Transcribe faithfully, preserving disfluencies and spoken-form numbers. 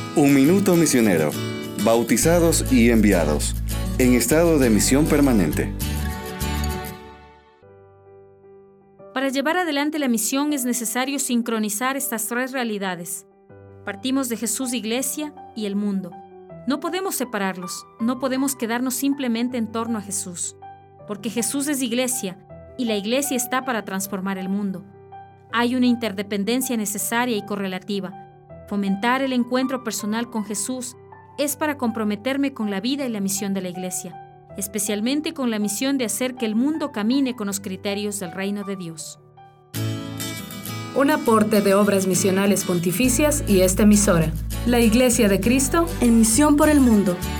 Un minuto misionero. Bautizados y enviados. En estado de misión permanente. Para llevar adelante la misión es necesario sincronizar estas tres realidades. Partimos de Jesús, Iglesia y el mundo. No podemos separarlos, no podemos quedarnos simplemente en torno a Jesús, porque Jesús es Iglesia y la Iglesia está para transformar el mundo. Hay una interdependencia necesaria y correlativa. Fomentar el encuentro personal con Jesús es para comprometerme con la vida y la misión de la Iglesia, especialmente con la misión de hacer que el mundo camine con los criterios del reino de Dios. Un aporte de Obras Misionales Pontificias y esta emisora, la Iglesia de Cristo, en misión por el mundo.